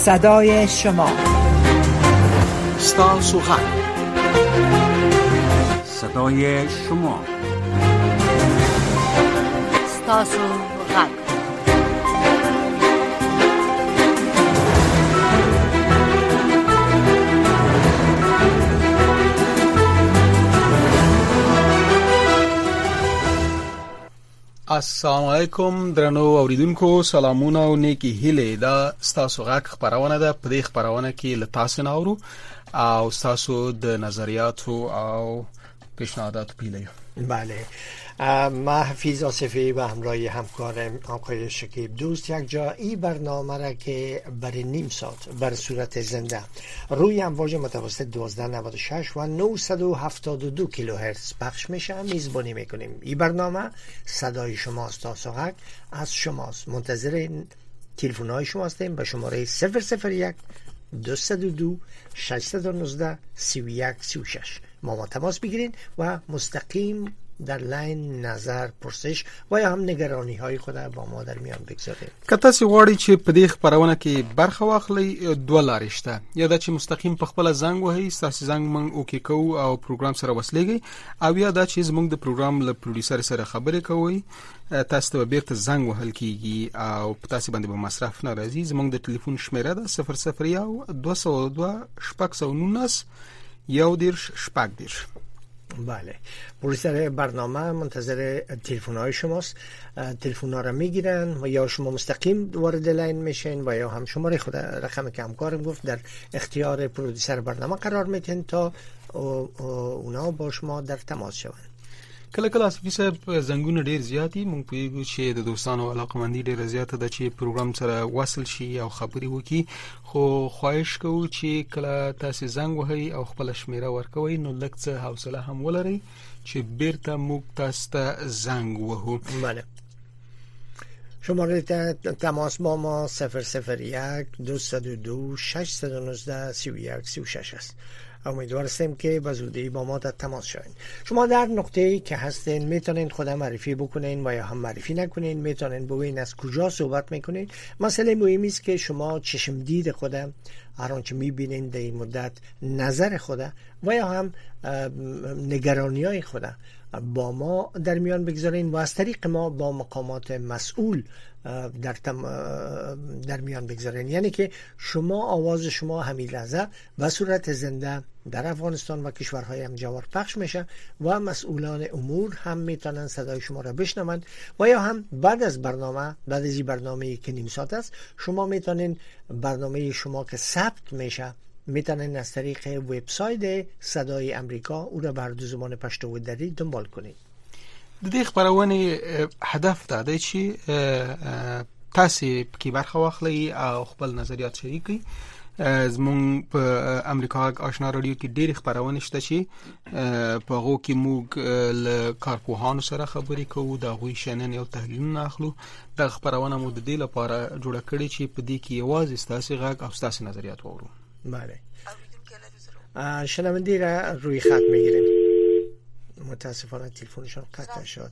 صدای شما، ستاسو غږ، صدای شما، ستاسو غږ. السلام علیکم درنو اوریدونکو، سلامونه او نیکی هیله. دا ستاسو غږ خبرونه ده. په دې خبرونه کې له تاسو نه اورو او تاسو د نظریاتو او پیشنهاداتو پیلایو. بله، ما حفیظ آصفی و همراه همکارم آقای شکیب دوست یک جا این برنامه را که برای نیم ساعت بر صورت زنده روی امواج متوسط 1296 و 972 کیلوهرتز پخش میشه میزبانی میکنیم. این برنامه صدای شماست، تاسوغک از شماست. منتظر تلفن های شما هستیم به شماره 001 222 619 31 36 ما تماس بگیرین و مستقیم در لاین نظر، پرسش و یا هم نگرانی های خود با ما در میان بگذارید. که تاسو غواړئ چې په دې خبرونه کې برخه واخلئ، دوه لارې شته. یا دا چې مستقیم په خپل زنګ وهئ، تاسو زنګ مونږ اوکی کوو او پروګرام سره وصلېږئ، او یا دا چې زموږ د پروګرام له پروډوسر سره خبرې کوئ، تاسو ته بیرته زنګ وهل کیږي او په تاسو باندې به مصرف نه راځي. زموږ د ټلیفون شمیره ده 001 202 619 11 بله، پروژه برنامه منتظر تلفن های شماست. تلفن ها را میگیرن و یا شما مستقیم وارد لاین میشین و یا هم شماره خود رقم که همکارم گفت در اختیار پروژه برنامه قرار میتین تا اونا با شما در تماس شوند. کله کله اصفی صاحب زنګونه ډیر زیاتی، مونږ پوهیږو چې د دوستانو علاقمندي ډیره زیاته ده چې پروګرام سره وصل شي او خبرې وکړي، خو خواهش کوو چې کله تاسو زنګ وهئ او خپل شمیره ورکوئ نو لږ څه حوصله هم ولرئ چې بیرته موږ تاسو ته زنګ وهو. بله، شماره تماس با ما 001 222 619 31 36 است. امیدوار هستیم که به زودی با ما در تماس شوین. شما در نقطه‌ای که هستین میتونین خود معرفی بکنین و یا هم معرفی نکنین، میتونین بگوین از کجا صحبت میکنین. مسئله مهمی است که شما چشم دید خود، هر آنچه میبینین در این مدت، نظر خود و یا هم نگرانی‌های خود با ما در میان بگذارین و از طریق ما با مقامات مسئول در میان بگذارین. یعنی که شما آواز شما همین لحظه به صورت زنده در افغانستان و کشورهای همجوار پخش میشه و مسئولان امور هم میتونن صدای شما را بشنوند و یا هم بعد از این برنامه که نیم ساعت است، شما میتونین برنامه شما که ثبت میشه میتونین از طریق وبسایت صدای امریکا او را بر دو زبان پشتو و دری دنبال کنید. د دې خبرونه هدف دا چې تاسو کې برخه واخلئ او خپل نظریات شریک کړئ. زمونږ په امریکا آشنا رادیو کې ډېر خبرونه شته چې په هغو کې موږ له کارپوهانو سره خبرې کوو، د هغوی شننې او تحلیلونه اخلو. دا خبرونه مو د دې لپاره جوړه کړې چې په دې کې یوازې ستاسو غږ او ستاسو نظریات واورو. بله، شنونده را روی خط میگیریم. متاسفانه تلفنشان قطع شد.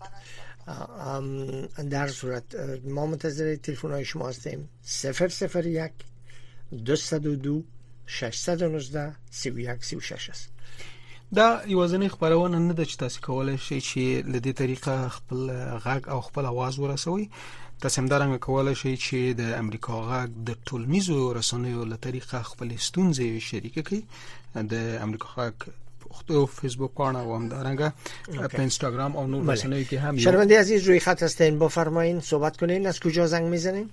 در صورت ما منتظر تلفن های شما هستیم. 001 222 619 31 36 است. دا یوازینی خبرونه نه ده چې تاسو کولای شئ چې له دې طریقه خپل غږ او خپل आवाज ورسوي. تاسو هم دا کولای شئ چې د امریکا غږ د ټولنیزو رسنیو له طریقه خپل ستونزې شریک کړئ. د امریکا غږ او فیسبوک پاڼه و هم دارنگه، په اینستاگرام او نور رسانه‌ای که هم. شنونده عزیز روی خط هستین، بفرمایید صحبت کنین. از کجا زنگ میزنین؟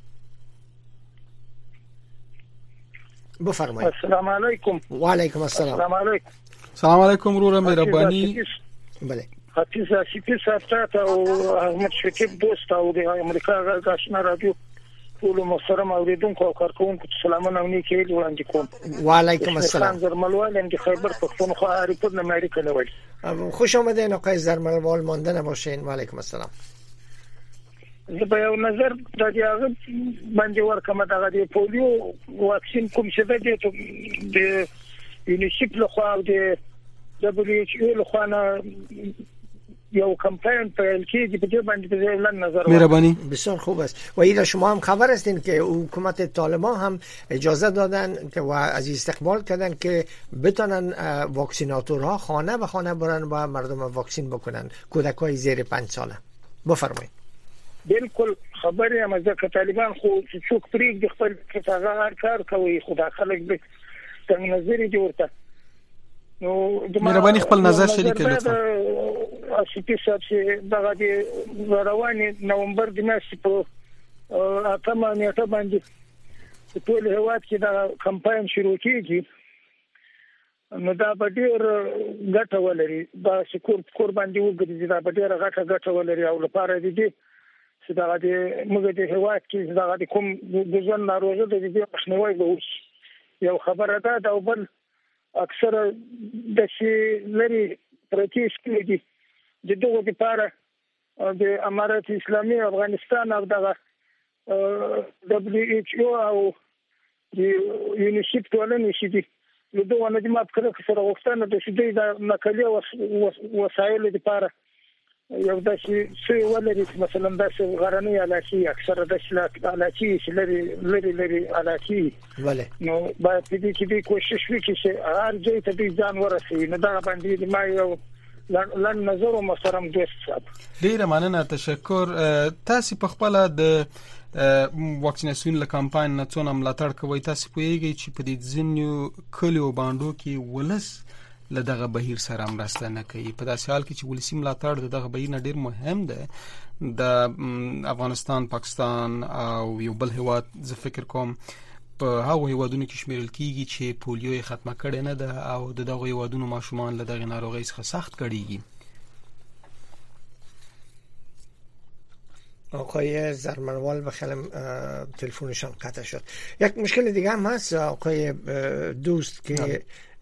بفرمایید. السلام علیکم. و علیکم السلام. السلام علیکم. سلام علیکم رورا مهربانی. بله، حفیظ آصفی صاحب او احمد شکیب دوست او د امریکا غږ آشنا رادیو ټول محترم اوریدونکو او کارکونکو سلامونه او نیکی وړاندې کوم. و علیکم السلام. زرملوال د خیبر پختونخوا ریپورت امریکا نوړي. خوش آمدین آقای زرملوال، مانده نباشین. و علیکم السلام. زه به یو نظر د دې هغه باندې ورکم، د پولیو واکسین کوم څه دی ته د یونیسف له خوا او د WHO له خوا نه یو کمپاین پیل کیږي په دې باندې په ځای نظر مهربانی. بسیار خوب است. و ایرا شما هم خبر هستین که حکومت طالبان هم اجازه دادن که و از استقبال کردن که بتونن واکسیناتورها خانه به خانه برن و مردم واکسین بکنن، کودکای زیر 5 ساله. بفرمایید. بالکل خبرې هم ځکه طالبان خو څوک پرېږدي خپل هغه کار کوي، خو خلک به څنګه نظر دي ورته. نو مهرباني خپل نظر شریک کړئ لطفا. اسپی صاحب چې دغه د رواني نومبر د میاشتې په اتمه نیټه باندې ټول هیواد کې دا کمپاین شروع کیږي، نو دا به ډېر ګټه ولري. دا کور باندې وګرځي، دا به ډېره ګټه ولري او لپاره دي چې دا د موږ د هیواد کې دا د کوم د ځن ناروغي د دې مخنیوي به وشي. یو خبره ده او بل اکثر د شي لري پرتیش کېږي د دغه لپاره د امارات اسلامي افغانستان او دغه WHO او د یونیسف ټولنې چې دي له دغه نه د ماپ کړه سره وختانه د شدې د نقلیه وسایل لپاره یو داسې څه ولري، مثلا داسې غرنۍ علاقې اکثر داسې علاقې چې لري علاقې بله، نو باید په دې کې د کوشش وکړي چې هر ځای ته د ځان ورسوي. نو دا باندې ما یو لن نظر او محترم دوست صاحب ډیره مننه، تشکر. تاسو په خپل د واکسیناسیون له کمپاین نه څونه ملاتړ کوي؟ تاسو پوهیږئ چې په دې ځینو کلیو باندې کې ولس له دغه بهیر سره مرسته نه کوي. په داسې حال کې چې ولسی ملاتړ دغه بهیر نه ډیر مهم ده. د افغانستان، پاکستان او یو بل هیواد زه فکر کوم په هغه هیوادونو کې شمیرل کیږي چې پولیو ختمه کړي نه ده او د دغه هیوادونو ماشومان له دغه ناروغۍ څخه سخت کړيږي. آقای زرمنوال بخلم تلفنشان قطع شد. یک مشکل دیگه هم هست آقای دوست که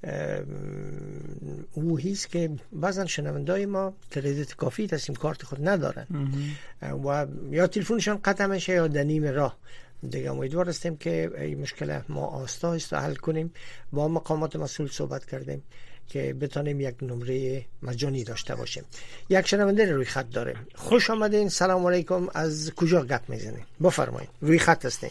او هیست که بعضا شنوندای ما کردیت کافی سیم کارت خود ندارن و یا تلفنشان قطع میشه یا در نیم راه. دیگه امیدوار هستیم که این مشکل ما آستا است حل کنیم. با مقامات مسئول صحبت کردیم که بتانیم یک نمره مجانی داشته باشیم. یک شنونده روی خط داریم. خوش آمدین. سلام علیکم. از کجا گپ میزنید؟ بفرمایید. روی خط هستین.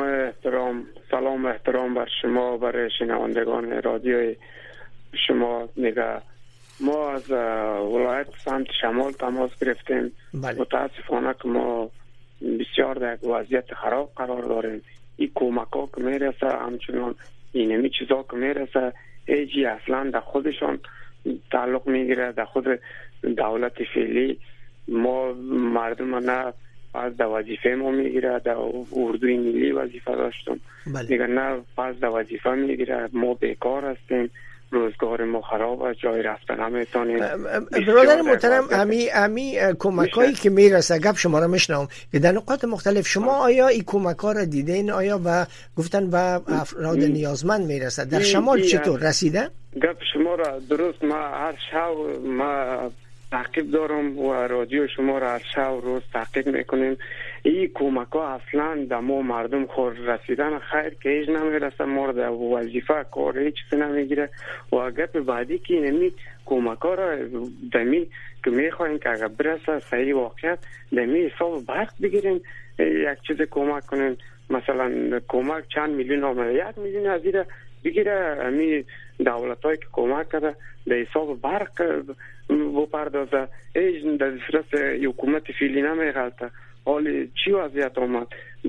سلام احترام بر شما، برای شنوندگان رادیوی شما. میگه ما از ولایت سمت شمال تماس گرفتیم. متاسفانه که ما بسیار در وضعیت خراب قرار داریم. این کمک ها که میرسه همچنان اینمی چیزا که میرسه ایجی اصلا در خودشان تعلق میگیره، در خود دولت فعلی. ما مردم نه پس در وظیفه ما میگیره، در اردوی ملی وظیفه داشتم دیگه نه پس در وظیفه میگیره. ما بیکار هستیم، روزگار ما خراب است، جای رفتن نمیتونیم. برادر محترم، امی کمکایی که میرسه گپ شما را میشنوم که در نقاط مختلف شما آیا این کمک‌ها را دیدین؟ آیا و گفتن به افراد نیازمند میرسه؟ در شمال چطور رسیده؟ گپ شما را درست ما هر شب ما تعقیب دارم و رادیو شما را هر شب روز تعقیب میکنیم. این کمک ها اصلا در ما مردم خور رسیدن خیر که هیچ نمیرسه. ما در وظیفه کار هیچ چیز نمیگیره و گپ بعدی که نمی کمک ها را دمی که میخوایم که اگر برسه صحیح واقعیت دمی حساب برق بگیریم، یک چیز کمک کنیم. مثلا کمک چند میلیون آمده، 1 میلیون از این بگیره امی دولت هایی که کمک کرده در حساب برق بپردازه. ایش در صورت حکومت فعلی نمیغلطه. حالی چی وضعیت آمد؟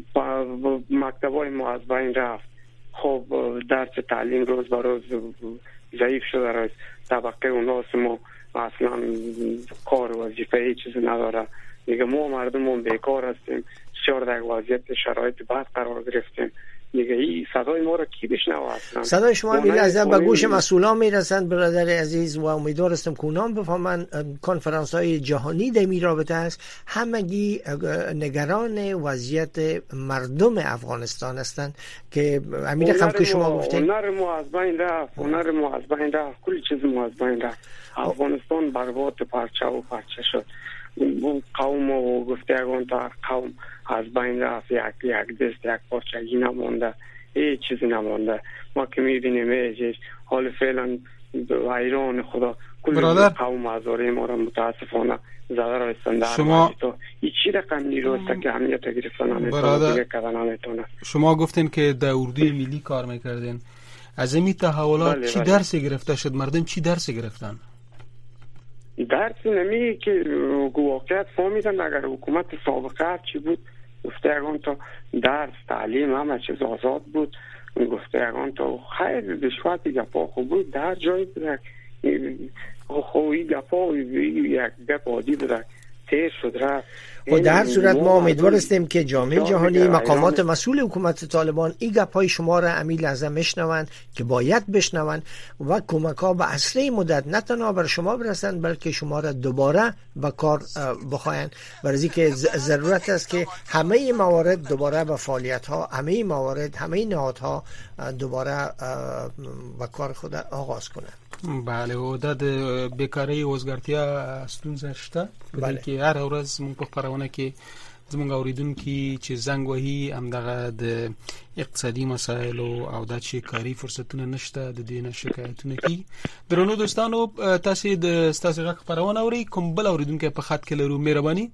مکتب های ما از بین رفت. خب درس تعلیم روز به روز ضعیف شده رست. طبقه اوناس ما اصلا کار وظیفه هیچ چیز نداره. دیگه ما مردم هم بیکار هستیم، بسیار در وضعیت شرایط بد قرار گرفتیم. دیگه این صدای ما را کی بشنوه اصلا؟ صدای شما از به گوش مسئولان میرسند برادر عزیز و امیدوار هستم که اونام بفهمن. کنفرانس های جهانی در این رابطه است. همگی نگران وضعیت مردم افغانستان هستند که امیر رقم که شما گفتید هنر ما از بین رفت، هنر ما از بین رفت، کل چیز ما از بین رفت. افغانستان برباد پارچه و پارچه شد. قوم و گفتگان تا قوم از بین رفت. یک دست یک پارچگی نمانده، هیچ چیزی نمانده. ما که میبینیم ایجش حال فعلا ایران خدا کل قوم ازاره ما را متاسفانه زده را استنده. شما این چی رقم نیروست که همیت گرفتن نمیتونه. شما گفتین که در اردوی ملی کار میکردین، از این تحولات چی درسی گرفته شد؟ مردم چی درسی گرفتن؟ درس نمی که واقعیت فهمیدن اگر حکومت سابقه چی بود گفته اگان تا درس تعلیم همه چیز آزاد بود، گفته اگان تا خیر دشوات گپا خوب بود در جایی بود خوی گپا یک گپ عادی بود تیر شد رفت. و در هر صورت ما امیدوار هستیم که جامعه جهانی مقامات مسئول حکومت طالبان این گپای شما را عمیل از بشنوند که باید بشنوند و کمک ها به اصلی مدت نه تنها بر شما برسند بلکه شما را دوباره به کار بخواهند، برای که ضرورت است که همه موارد دوباره به فعالیت ها، همه موارد همه نهادها دوباره به کار خود آغاز کنند. بله، و د بیکاری وزګارتیا ستونزه شته بلکې هر ورځ موږ په خبرونه کې زموږ اوریدونکي چې زنګ وهي همدغه د اقتصادي مسایلو او د چې کاري فرصتونه نشته د دې نه شکایتونه کوي. درنو دوستانو، تاسو د ستاسو غږ خبرونه اورئ، کوم بل اوریدونکي په خط کې لرو؟ مهرباني.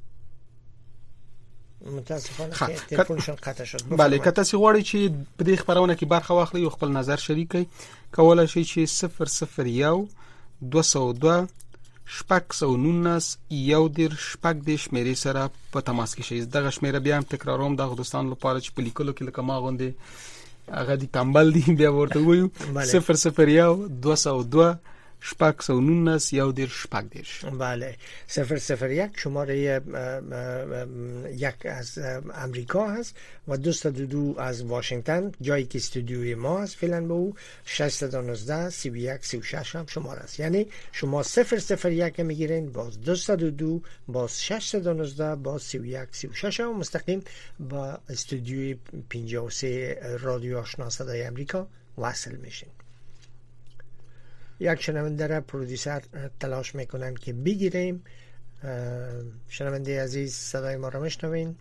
متاسفانه که تلفنشون قطع شد. بله، که تاسو غواړئ چې په دې خبرونه کې برخه واخلئ او خپل نظر شریک کړئ، کولای شئ چې 001 202 619 1 شپږ شمیرې سره په تماس کې شئ. دغه شمیره بیا هم تکراروم دغه دوستانو لپاره چې په لیکلو کې لکه ما غوندې هغه دي تنبل دي، بیا ورته وایو 001 202 619 1 شپږ. بله، 001 شماره یک از امریکا هست و 202 از واشنگتن، جایی که استودیوی ما هست فعلا به او 619 31 36 هم شماره است. یعنی شما 001 میگیرین، باز 202 باز 619 باز 31 36 هم مستقیم با استودیوی 53 رادیو آشنا صدای امریکا وصل میشین. یک شنونده را پرودیسر تلاش میکنن که بگیریم. شنونده عزیز صدای ما را میشنوین؟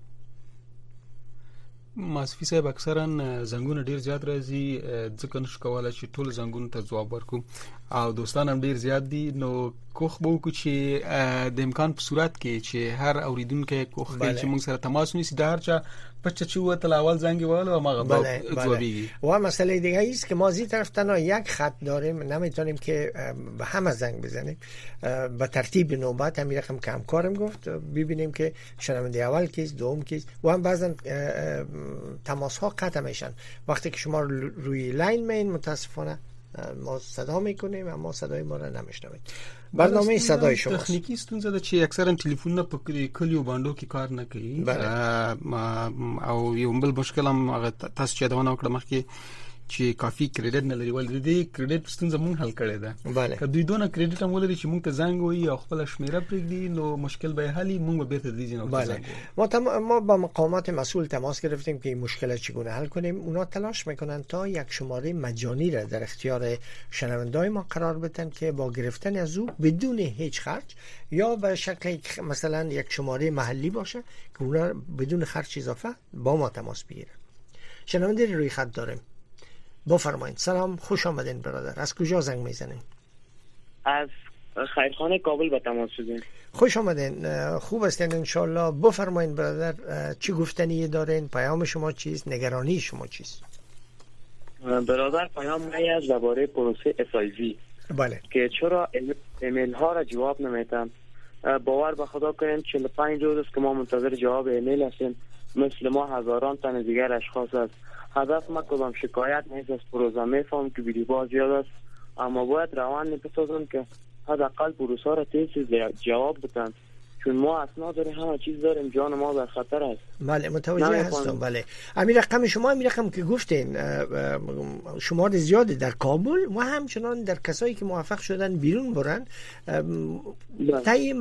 ماسفی صاحب اکثرا زنګونه ډیر زیات راځي، ځکه نشو کولای چې ټول زنګونو ته ځواب ورکو او دوستان هم ډیر زیات دي، نو کوخ به وکړو چې د امکان په صورت کې چې هر اوریدونکی کوخ کوي چې موږ سره تماس ونیسي، د هر چا بچه چی وقت اول زنگی والا و ما جوابی. و مسئله دیگه ایست که ما از این طرف تنها یک خط داریم، نمیتونیم که به همه زنگ بزنیم. به ترتیب نوبت همین رقم که همکارم گفت ببینیم که شنونده اول کیست، دوم کیست، و هم بعضا تماس ها قطع میشن. وقتی که شما روی لاین مین متاسفانه ما صدا میکنیم اما صدای ما را نمیشنوید. برنامه صدای شما تکنیکی ستونزه ده چې اکثرا ټلیفونونه په کلیو باندې کې کار نه کوي او یو بل مشکل هم تاسو چې یادونه وکړه مخکې چې کافي کریډټ نه لري، ولې د کریډټ ستونزه مونږ حل کړې ده. که دوی دونه کریډټ هم ولري چې مونږ ته زنګ وایي او خپل شمیره پرېږدي نو مشکل به حلی مونږ به بیرته دیږي نو ما با مقامات مسئول تماس گرفتیم که این مشکل چگونه حل کنیم. اونا تلاش میکنن تا یک شماره مجانی را در اختیار شنوندای ما قرار بدن که با گرفتن از او بدون هیچ خرج یا به شکل مثلا یک شماره محلی باشه که اونا بدون خرج اضافه با ما تماس بگیرن. شنونده روی خط داریم. بفرمایید. سلام، خوش آمدین برادر. از کجا زنگ میزنین؟ از خیرخانه کابل به تماس شدین. خوش آمدین، خوب هستین انشالله. بفرمایید برادر، چی گفتنی دارین؟ پیام شما چیست؟ نگرانی شما چیست؟ برادر پیام من از درباره پروسه SIV. بله. که چرا ایمیل ها را جواب نمیدن. باور به خدا کنین 45 روز است که ما منتظر جواب ایمیل هستیم، مثل ما هزاران تن دیگر اشخاص است. هدف ما کدام شکایت نیست از پروژه. میفهم که بی‌ریبا زیاد است اما باید روان بسازن که حداقل پروژه را تیز جواب بدن، چون ما اسناد داریم، همه چیز داریم، جان ما در خطر است. بله متوجه هستم. بله امیر رقم شما، امیر رقم که گفتین شمار زیاده در کابل و همچنان در کسایی که موفق شدن بیرون برن طی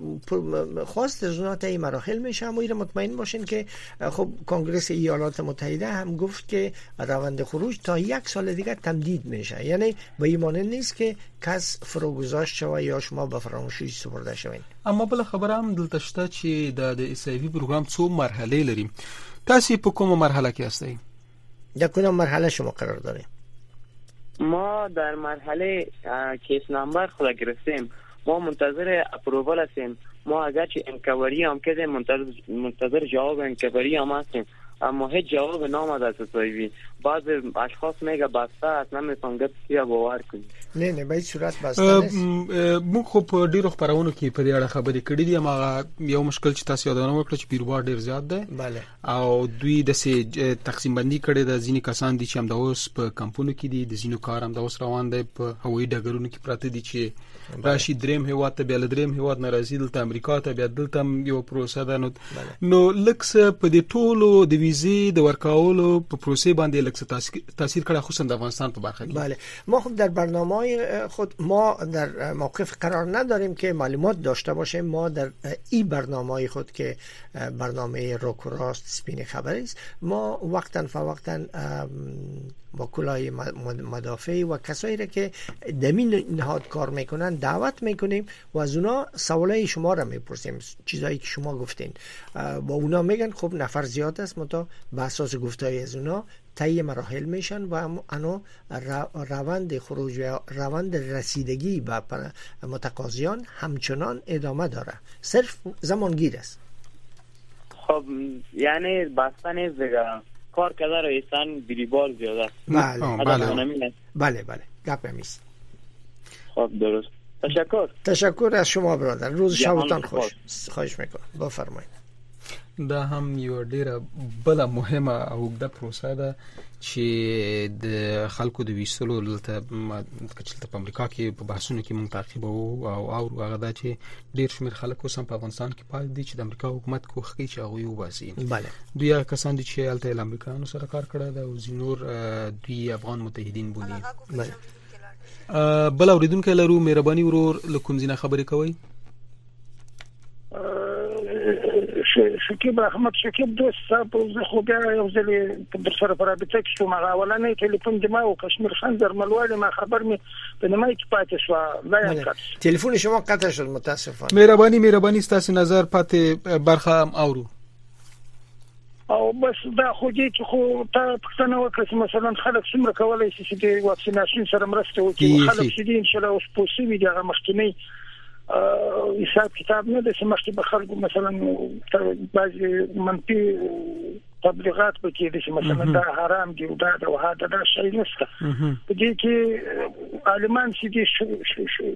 خواست از اونا طی مراحل میشه. اما این مطمئن باشین که خب کنگره ایالات متحده هم گفت که روند خروج تا 1 سال دیگه تمدید میشه، یعنی به ایمان نیست که کس فروگذاشت شوه یا شما به فراموشی سپرده شوین. اما بل خبره هم دلته شته چې د SIV پروګرام څو مرحله لري. تاسو په کومه مرحله کې هستئ؟ در کدام مرحله شما قرار دارید؟ ما در مرحله کیس نمبر خود گرفتیم، ما منتظر اپرووال هستیم. ما اگرچه انکواری هم کردیم منتظر جواب انکواری هم هستیم، اما هیچ جواب نامد از سایوی. بعض اشخاص میگه بسته است، نمیتونم گفت کیا باور کنی. نه به هیڅ صورت بسته نیست. موږ خو په ډیرو خبرونو کې په دې اړه خبرې کړې دي، ما یو مشکل چې تاسو یادونه وکړه چې بیروبار ډیر زیات دی. بله. او دوی د سي تقسیم بندي کړي د ځینې کسان دي چې هم د اوس په کمپونو کې دي، د ځینو کار هم د اوس روان دی په هوایي ډګرونو کې پراته دي چې راشي دریم هیواد ته، بیا دریم هیواد نه راځي دلته امریکا ته، بیا دلته یو پروسه ده. نو لکس په دې ټولو د ویزې د ورکاولو په پروسه باندې لکس تاثیر کړه، خصوصا د افغانستان په برخه کې. بله، ما خب در برنامه‌های خود ما در موقف قرار نداریم که معلومات داشته باشیم. ما در این برنامه‌های خود که برنامه روک و راست سپین خبری است، ما وقتا فوقتا وکلای مدافع و کسایی را که دمین نهاد کار میکنن دعوت میکنیم و از اونا سوالای شما را میپرسیم، چیزایی که شما گفتین و اونا میگن خب نفر زیاد است، متا به اساس گفتهای از اونا طی مراحل میشن و انا روند خروج و روند رسیدگی به متقاضیان همچنان ادامه داره، صرف زمانگیر است. خب یعنی بسته نیست دیگه، کار کرده رئیسان بیریبار زیاده است. بله گپ همیست. خب درست، تشکر از شما برادر، روز شبتان خوش. خواهش میکنم، بفرمایید. دا هم یو ډیره بل مهمه او د پروسه ده چې د خلکو د ویستلو دلته کچلته په امریکا کې په بحثونو کې مونږ تعقیب او هغه دا چې ډیر شمیر خلک اوس هم په افغانستان کې پاتې دي چې د امریکا حکومت کوښښ کوي چې هغوی وباسي. بله، دوی کسان دي چې هلته له امریکایانو سره کار کړی ده او نور دوی افغان متحدین بولي. بله، بل اوریدونکی لرو، مهرباني ورور له کوم ځای نه خبرې کوئ؟ شکیب احمد شکیب دوست صاحب، زه خو بیا یو ځل در سره په رابطه کې شوم. هغه اولنی ټلیفون د ما او کشمیر خان درملوالي ما خبر می په نمای کې پاتې شو، لا یې تلیفون شما قطع شد متاسفانه. مهرباني ستاسو نظر پاتې برخه هم اورو. او بس دا خو دې چې خو ته پښتنه وکړه چې مثلا خلک څومره کولای شي چې د واکسیناسیون سره مرسته وکړي. خلک چې دي ان شاء الله اوس پوسیوي دغه مخکینی حساب کتاب نه د سمختي به خلکو مثلا بعضي منفي تبلیغات پکې دي چې مثلا دا حرام دي او دا دا شی نشته. په دې کې عالمان چې دي شو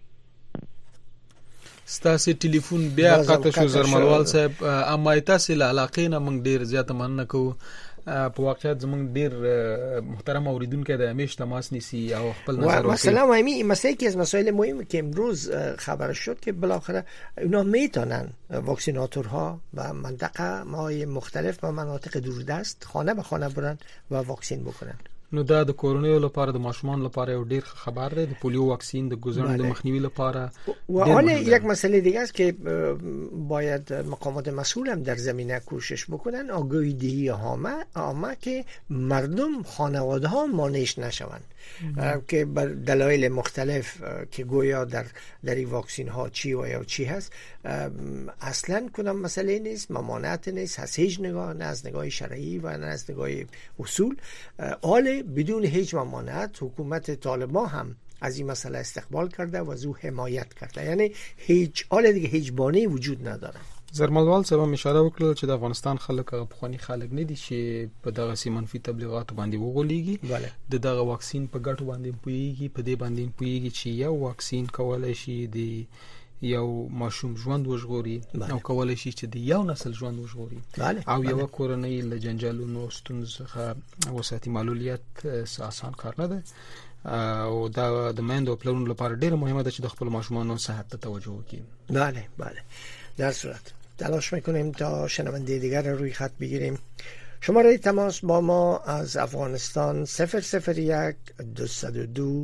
ستاسو ټلیفون بیا قطع شو زرملوال صاحب، اما تاسو له علاقې نه موږ ډیر زیات مننه کوو. په واقعیت زمونږ ډیر محترم اوریدونکو د همیش تماس نیسی او خپل نظر ورکړي. مثلا همین مسئله که از مسائل مهم که امروز خبر شد که بالاخره اونا میتونن واکسیناتورها و منطقه مای مختلف و مناطق دوردست خانه به خانه برن و واکسین بکنن. نو دا د کورونیو لپاره د ماشومان لپاره یو ډیر خبر دی، د پولیو واکسین د ګوزن د مخنیوي لپاره. و حالا یک مسئله دیگه است که باید مقامات مسئول هم در زمینه کوشش بکنن، آگاهی دهی عامه که مردم خانواده ها مانعش نشوند که بر دلایل مختلف که گویا در این واکسین ها چی و یا چی هست اصلا کدام مسئله نیست، ممانعت نیست، از هیچ نگاه، نه از نگاه شرعی و نه از نگاه اصول. حال بدون هیچ ممانعت حکومت طالبان هم از این مسئله استقبال کرده و از او حمایت کرده، یعنی هیچ حال دیگه هیچ بانه‌ای وجود نداره. زرملوال صاحب اشاره وکړه چې د افغانستان خلک په خلک نه دي چې په دغه سي منفي تبلیغات باندې وغولېږي. د دغه واکسین په ګټو باندې پويږي، په دې باندې پويږي چې یو واکسین کولای شي د یو ماشوم ژوند وژغوري او کولای شي چې د یو نسل ژوند وژغوري او یو کورنۍ له جنجالونو ستونزو څخه وساتي. معلولیت آسان کار نه ده او دا د میندو پلانونو لپاره ډیره مهمه ده چې د خپل ماشومانو صحت ته توجه وکړي. بله در صورت تلاش میکنیم تا شنونده دیگر رو روی خط بگیریم. شماره تماس با ما از افغانستان 001 202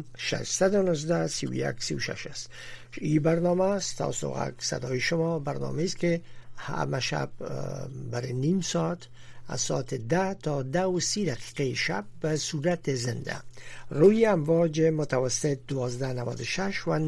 619 31 36 است. این برنامه است تاسو صدای شما، برنامه است که همه شب برای نیم ساعت از ساعت 10 تا 10:30 شب به صورت زنده روی امواج متوسط 1296 و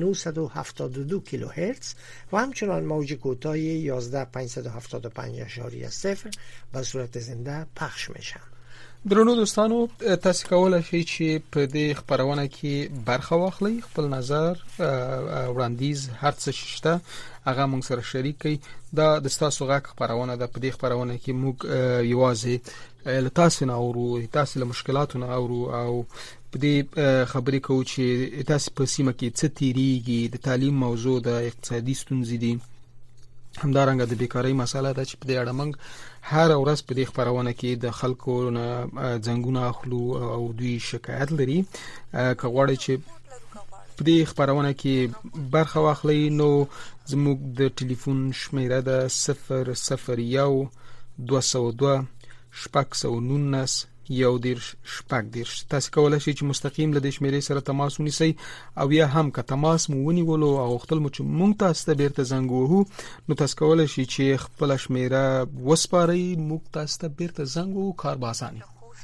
972 کیلوهرتز و همچنان موج کوتاه 11575.0 به صورت زنده پخش میشن. درنو دوستانو، تاسو کولای شئ چې په دې خبرونه کې برخه واخلئ، خپل نظر وړاندیز هر څه شته هغه موږ سره شریک کړئ. دا د تاسو غږ خبرونه ده. په دې خبرونه کې موږ یوازې له تاسو نه اورو، تاسو له مشکلاتو نه اورو او په دې خبرې کوو چې تاسو په سیمه کې څه تیریږي، د تعلیم موضوع ده، اقتصادي ستونزې دي، همدارنګه د بیکاری مسله ده چې په دې اړه موږ هر ورځ په دې خبرونه کې د خلکو نه ځنګونه اخلو او دوی شکایت لري. که غواړئ چې په دې خبرونه کې برخه واخلئ نو زموږ د ټلیفون شمیره ده 001 202 619 1 تاسو کولای شئ چې مستقیم له دې شمیرې سره تماس ونیسئ او یا هم که تماس مو ونیولو او غوښتل مو چې موږ تاسو ته بیرته زنګ ووهو نو تاسو کولای شئ چې خپل شمیره وسپارئ، موږ تاسو ته بیرته زنګ ووهو، کار به اسانه.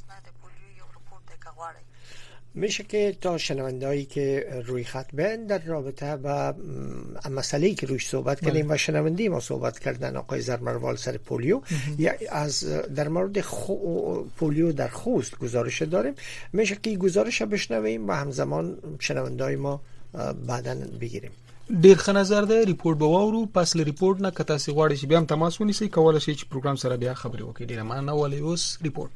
میشه که تا شنوندهایی که روی خط بین در رابطه با مسئله‌ای که روش صحبت کردیم و شنونده ما صحبت کردن آقای زرمروال سر پولیو یا از در مورد پولیو در خوست گزارش داریم، میشه که گزارش بشنویم و همزمان شنوندهای ما بعداً بگیریم. ډیر ښه نظر ده. ریپورت به واورو، پس له ریپورت نه که تاسو غواړئ چې بیا هم تماس ونیسئ کولای شئ چې پروګرام سره بیا خبرې وکړئ. ډیره مننه. ولې اوس ریپورت.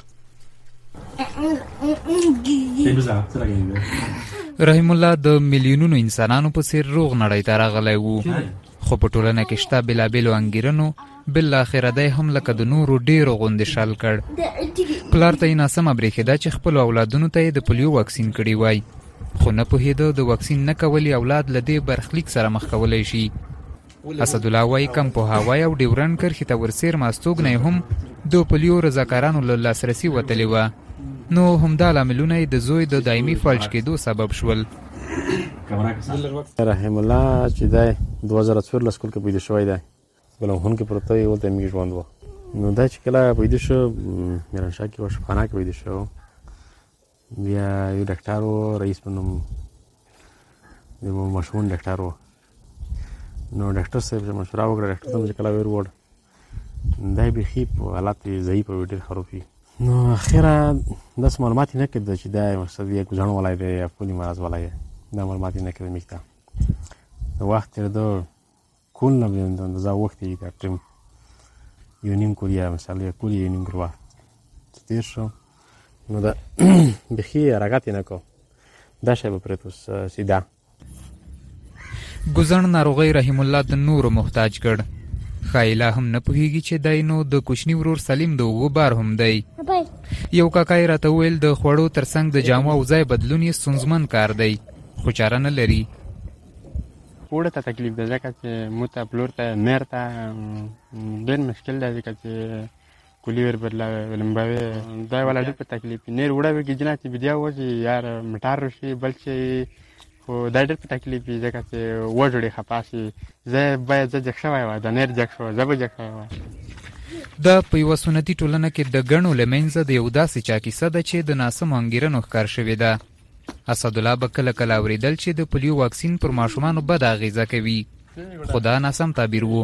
رحیم الله د میلیونونو انسانانو په څیر روغ نړۍ ته راغلی وو، خو په ټولنه کې شته بېلابېلو انګیرنو بالاخره دی هم لکه د نورو ډېرو غوندې شل کړ. پلار ته یې ناسمه برېښېده چې خپلو اولادونو ته یې د پولیو واکسین کړی وای، خو نه پوهېده د واکسین نه کول اولاد له دې برخلیک سره مخ کولی شي. اسدالله وایي کم پوهاوی او ډیورنډ کرښې ته ورسېر ماستوګنی هم د پولیو رضاکارانو له لاسرسي وتلې وه، نو همدا لاملونه د زوی د دایمي فلج کېدو سبب شول. رحیم الله چې دی 2014 کال کې پیدا شوی دی، ګلمهون کې پروت دی، ولته میږي ژوند و. نو دا چې کله پیدا شو میرانشاه کې و شفاخانه کې پیدا شو، بیا یو ډاکټر و رئیس په نوم د مشهور ډاکټر و. نو ډاکټر صاحب چې مشوره وکړه ډاکټر ته چې کله وروړ دا بیخي په حالت ضعیف او ډېر خرابې. نو اخره داس معلومات نه کړه چې دا مقصد یې ګزړن ولای دی یا پونی مرز ولای، دا معلومات نه کړه میکته. نو وخت تر دو کول نه بيند دا وخت یې کړم یو نیم کوریا مثلا کوریا یو نیم ګروا تیر شو. نو دا بخي راګات نه کو دا شی به پرتوس سیدا ګزړن ناروغي رحیم الله د نور محتاج کړ. خایلا هم نه پوهیږي چې دای نو د کوچنی ورور سلیم د وبار هم دی. یو کاکای راته ویل د خوړو ترڅنګ د جامو او ځای بدلون یې ستونزمن کار دی، خو چاره نه لري. وړه ته تکلیف ده ځکه چې موته پلور ته مېر ته ډېر مشکل دی ځکه چې کلی ور بدلا ولمباوي دا ولا ډېر په تکلیف نیر وړه وګی جنات بیا و چې یار مټار شي بل چې خو دا ډېر په تکلیف دی ځکه چې وړړې خپاسي زه باید ځکه شوی و دا نیر ځکه شو زبر ځکه و. دا په یو سنتي ټولنه کې د غنو لمنځه د یو داسې چا کیسه ده چې د ناسم انګیرنو ښکار شوې ده. اسدالله به کله کله اورېدل چې د پولیو واکسین پر ماشومانو بد اغیزه کوي، خو دا ناسم تعبیر و.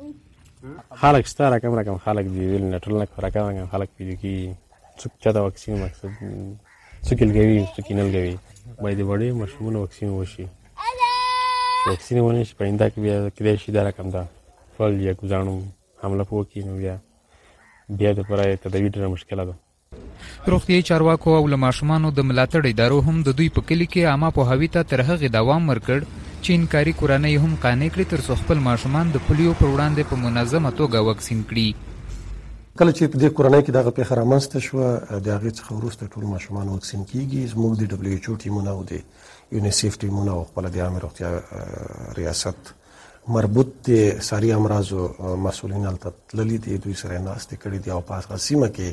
خلک شته رقم خلک دی ویل نه ټولنه رقم خلک پیږي کی څوک چا د واکسین مقصد څوک لګوي څوک نه لګوي باید وړي مشمول واکسین وشي. واکسین ونه شي پاینده کې بیا کېدای شي دا رقم ده فل یا ګزانو حمله پوکي نو بیا د پرای تدویر ډېره مشکله ده. روغتیايي چارواکو او له ماشومانو د ملاتړ ادارو هم د دوی په کلي کې عامه پوهاوي ته تر هغې دوام ورکړ چې انکاري کورنۍ هم قانع کړي تر څو خپل ماشومان د پولیو پر وړاندې په منظمه توګه واکسین کړي. کله چې په دې کورنۍ کې دغه پیښه رامنځته شوه د هغې څخه وروسته ټول ماشومان واکسین کیږي. زموږ د WHO ټیمونه او د یونیسیف ټیمونه او خپله د عامې روغتیا ریاست مربوط د ساري امراضو مسؤلین هلته تللي دي، دوی سره ناستې کړي دي او په هغه سیمه کې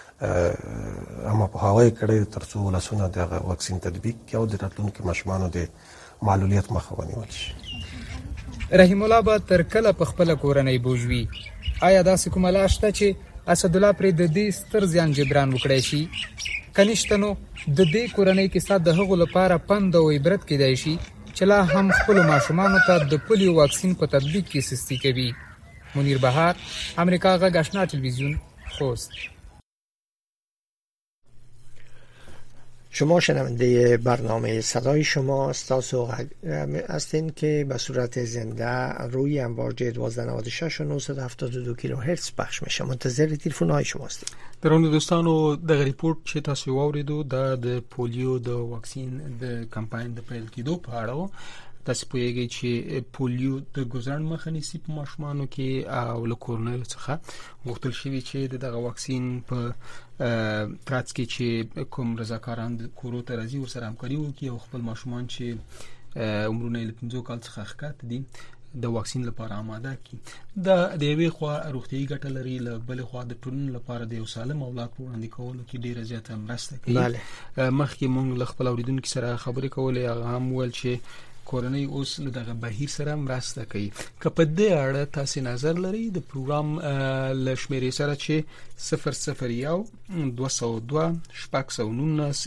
اما په هوای کړي تر څو ولسونه د واکسین تطبیق کوي او د راتلونکي ماشومانو د معلولیت مخه ونیول شي. رحیم الله به تر کله په خپله کورنۍ بوج وي؟ آیا داسې کومه لار شته چې اسدالله پرې د دې ستر زیان جبران وکړی شي؟ که نشته نو د دې کورنۍ کیسه د هغو لپاره پند او عبرت کیدای شي چې لا هم خپلو ماشومانو ته د پولیو واکسین په تطبیق کې سستي کوي. منیر بهار، امریکا غږ آشنا ټلویزیون، خوست. شما شنونده برنامه صدای شما استاسو هستین که به صورت زنده روی امواج 1296 و 972 کیلوهرتز پخش میشه. منتظر تلفن های شما هستیم. درون دوستانو د ریپورت چې تاسو واوریدو د پولیو د واکسین د کمپاین د پیل کېدو په اړه تاسو پوهیږئ چې پولیو د ګزرن مخه نیسي په ماشومانو کې او له کورنیو څخه غوښتل شوی چې دغه واکسین په ترڅ کې چې کوم رضاکاران د کورو ته راځي ورسره همکاري وکړي او خپل ماشومان چې عمرونه یې له 15 کال څخه ښکته دي د واکسین لپاره آماده کړي. د یوې خوا روغتیايي ګټه لري، له بلې خوا د ټولنې لپاره د یو سالم اولاد په وړاندې کولو کې ډېره زیاته مرسته کوي. مخکې موږ له خپل اوریدونکو سره خبرې کولې، هغه هم ویل چې کورنۍ اوس له دغه بهیر سره مرسته کوي. که په دې اړه تاسو نظر لرئ د پروګرام له شمیرې سره چې 001 202 619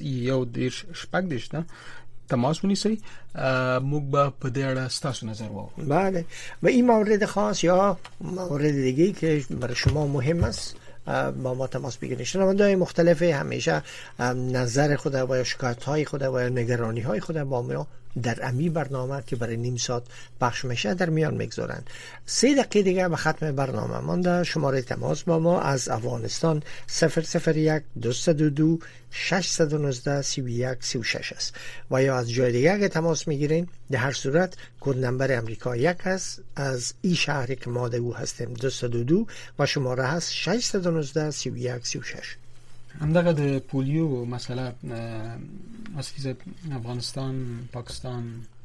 1 10 تماس ونیسئ، موږ به په دې اړه ستاسو نظر واورو. بله، و این مورد خاص یا مورد دیگه‌ای که برای شما مهم است با ما تماس بگیرید. شنونده‌های مختلف همیشه نظر خود و شکایت‌های خود و نگرانی‌های خود با ما در امی برنامه که برای نیم ساعت پخش میشه در میان میگذارن. 3 دقیقه دیگه به ختم برنامه مانده. شماره تماس با ما از افغانستان 001 222 619 31 36 است و یا از جای دیگه اگه تماس میگیرین در هر صورت کد نمبر امریکا 1 است. از این شهری که ما در او هستیم 222 و شماره هست 619 31 36. همدغه د پولیو مسله اساساً افغانستان، پاکستان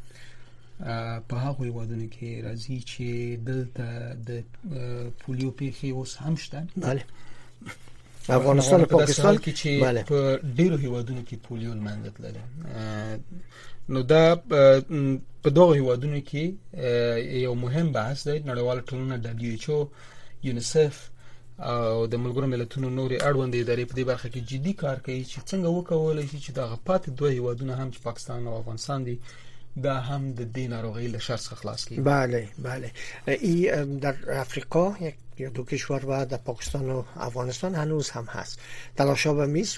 په هغه هیوادونو کې راځي چې دلته د پولیو پیښې اوس هم شته. بله، افغانستان او پاکستان کې چې په ډیرو هیوادونو کې پولیو لمنځه تللی. نو دا په دغه هیوادونو کې یو مهم بحث دی. نړیواله ټولنه WHO، یونیسف او د ملګرو ملتونو نورې اړوندې ادارې په دې برخه کې جدي کار کوي چې څنګه وکولای شي چې دغه پاتې دوه هیوادونه هم چې پاکستان او افغانستان دي دا هم د دې ناروغۍ له شر څخه خلاص کړي. بله بله، این در افریقا یک یا دو کشور و در پاکستان و افغانستان هنوز هم هست. تلاشا به میز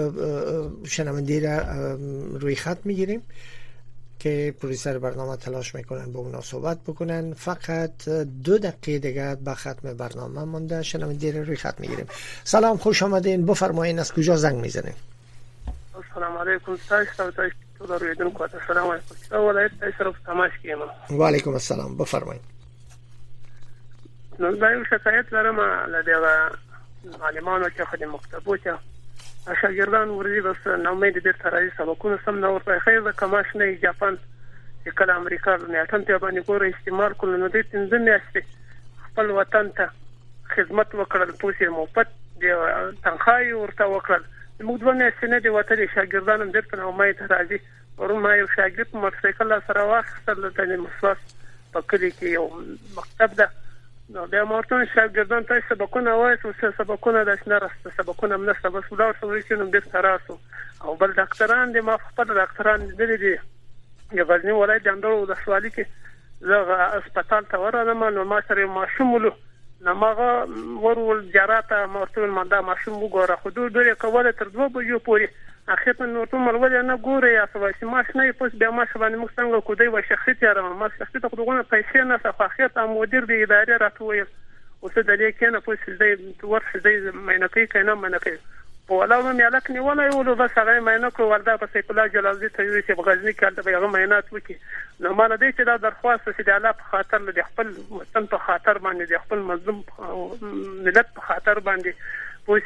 شنونده را روی خط میگیریم که پرویسر برنامه تلاش میکنن با اونا صحبت بکنن. فقط 2 دقیقه دیگه به ختم برنامه مونده. شنونده رو روی خط میگیریم. سلام، خوش آمدین، بفرمایین از کجا زنگ میزنین؟ السلام علیکم. السلام علیکم. ولایت اشرف تماش کیم. و علیکم السلام، بفرمایین. نو دا یو شکایت لرم له دغه معلمانو چې خدای مکتبو ته شاګردان ورځي بس نو مې د دې ترای سبقونه سم نو ورته خیر د کماش نه جاپان چې کله امریکا نه اتم ته باندې ګور استعمال کول نو د تنظیم میاشتې خپل وطن ته خدمت وکړل، پوسې موپت د تنخواه ورته وکړل. موږ دوه میاشتې نه دی وته شاګردانو درته نو مې ته راځي ورما یو شاګرد موټرسایکل سره واخیستل د مسواس په کلی کې یو مکتب ده. نو بیا مورتون شاګردان ته سبقونه وایي چې سبقونه د شنرسته سبقونه منسته بس ولور شوې چې نو د تراسو او بل ډاکټران د ما خپل ډاکټران دي د غزنی ولایت د اندرو د سوالي کې زه هسپتال ته ورغلم. نو ما سره ماشومولو نو ماغه ورول جراته مورتون مندا ماشوم وګوره خو دوی کوله تر 2 بجو پورې اخر په نورته ملول نه ګوره یا سواسي ماش نه پوس بیا ماش باندې موږ څنګه کو دی و شخصیت یاره ما شخصیت خو دغه پیسې نه څه اخر ته مدیر دی ادارې راټوي او څه دلې کنه پوس دې ورخ دې مینه کوي کنه مینه کوي په ولاو مې الک نیولای ولو بس هغه مینه کو وردا په سیف الله جلال ته وی چې بغزنی کال ته هغه مینات وکي. نو مال دې چې دا درخواست چې د الله په خاطر د خپل وطن په خاطر باندې د خپل مظلوم ملت په خاطر باندې پوس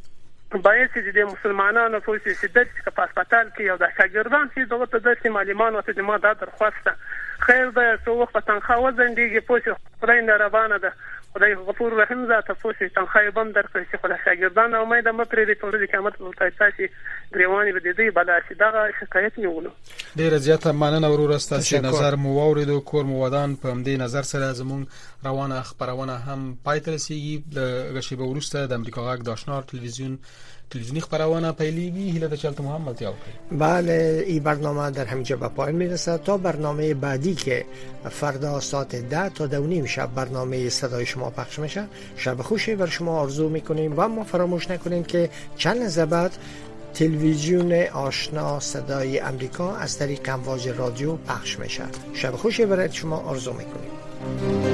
باید چې د مسلمانانو په شدت کې په هسپتال کې یو د شاګردان چې دغه ته د معلمان ته د ما د درخواست خیر ده څو وخت تنخواه وزندګي پوه خدای نه روانه ده خدای غفور رحیم ذات پوه تنخواه بم درکړي چې خدای شاګردان امید مې پرې د تورې قیامت ورته تاسو ګریوانی به دې بلا چې دا شکایت نیولو. ډیر زیاته مننه ورور استاسو نظر مو واوریدو. کور مو ودان په دې نظر سره زمون روانه خبرونه هم پاتې رسیږي. د غشي به ورسته د امریکا غاک د آشنا تلویزیونی خبرونه پیلیږي. هیله د چلت محمد تیاو کړی. بله، این برنامه در همینجا به پایان میرسه تا برنامه بعدی که فردا ساعت 10 تا 2:30 شب برنامه صدای شما پخش میشه. شب خوشی بر شما آرزو میکنیم و ما فراموش نکنیم که چند لحظه بعد تلویزیون آشنا صدای امریکا از طریق امواج رادیو پخش میشه. شب خوشی برای شما آرزو میکنیم.